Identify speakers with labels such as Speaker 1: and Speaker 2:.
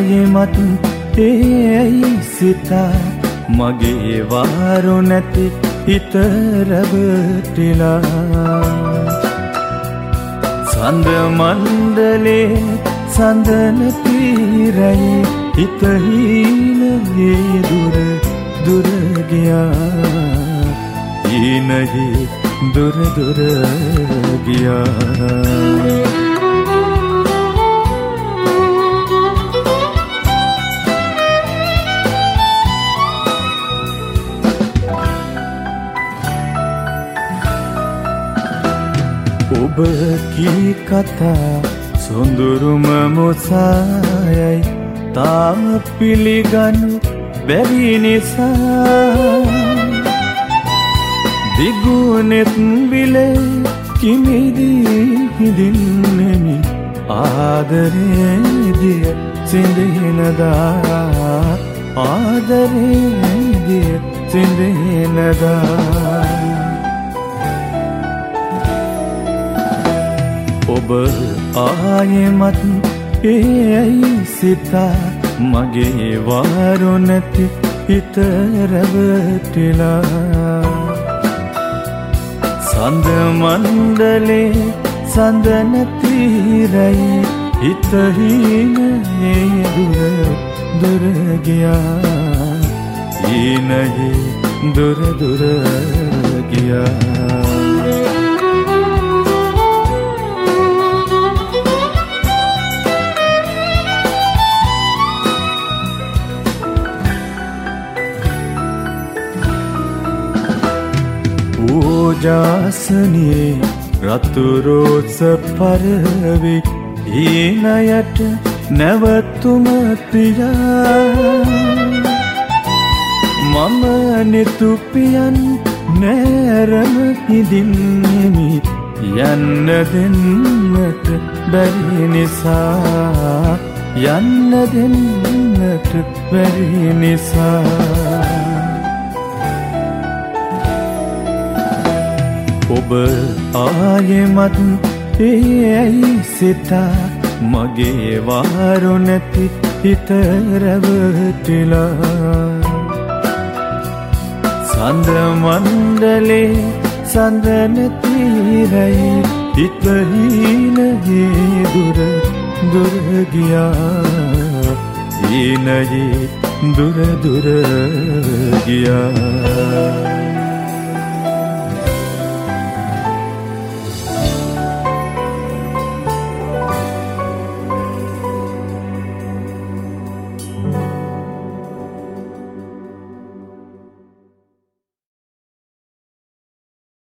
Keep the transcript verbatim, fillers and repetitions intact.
Speaker 1: ආයෙමත් ඒයි සිතා මගේ වාරු නැති හිත රැවටිලා සඳ මණ්ඩලේ සඳන තීරයි හිත හීනයේ දුර දුර ගියා හීනයේ දුර දුර ගියා ඔබ කී කතා සොඳුරුම මොසායයි තාම පිළිගනු බැරි නිසා දිගුනෙත් විලේ කිමිදී හිඳින්නෙමි ආදරේ දිය සිඳිනදා ආදරේ දිය සිඳිනදා ඔබ ආයෙමත් ඒයි සිතා මගේ වාරු නැති හිත රැවටිලා සඳ මණ්ඩලේ සඳන තීරයි හිත හීනයේ දුර දුර ගියා හීනයේ දුර දුර ගියා ඕජාසනේ රතුරෝස පරවි හීනයට නැවතුම පියා මම නිතුපියන් නෑරම හිඳින්නෙමි යන්න දෙන්නට බැරි නිසා යන්න දෙන්නට බැරි නිසා ඔබ ආයෙමත් ඒයි සිතා මගේ වාරු නැති හිත රැවටිලා සඳ මණ්ඩලේ සඳන තීරයි හිත හීනයේ දුර දුර ගියා හීනයේ දුර දුර ගියා